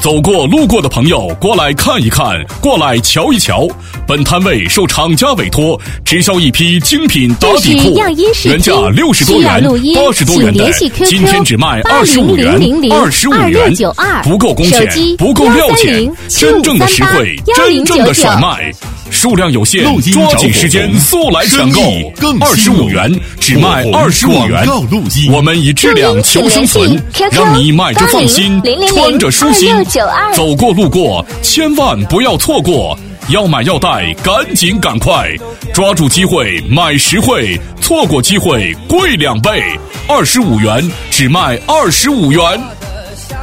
走过路过的朋友过来看一看，过来瞧一瞧。本摊位受厂家委托直销一批精品打底裤，原价60多元、80多元的，今天只卖25元、25元，不够工钱，不够料钱，真正的实惠，真正的甩卖。数量有限，抓紧时间速来抢购！25元只卖25元，我们以质量求生存，让你买着放心，穿着舒心。走过路过，千万不要错过！要买要带，赶紧赶快，抓住机会买实惠，错过机会贵2倍。25元只卖25元。